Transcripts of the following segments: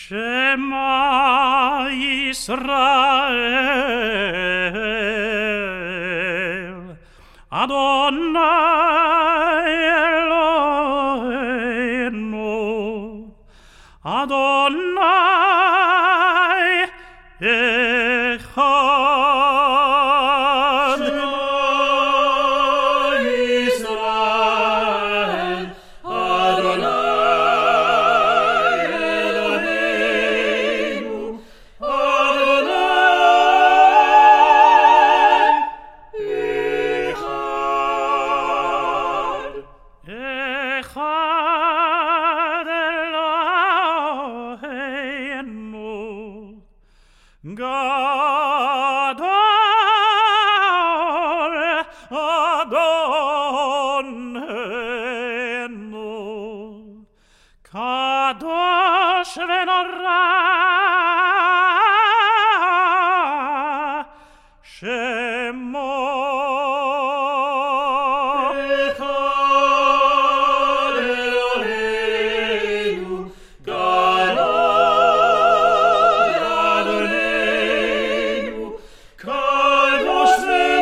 Shema Yisrael, Adonai Eloheinu, Adonai Echad. Kadosh v'nora Shemo Echad Eloheinu Gadol Adonenu Kadosh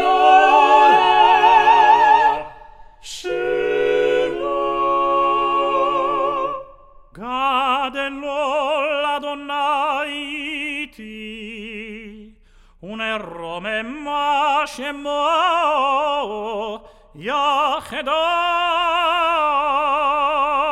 v'nora Shemo Gad Elol Adonai iti, unerome ma shemo Yachedai.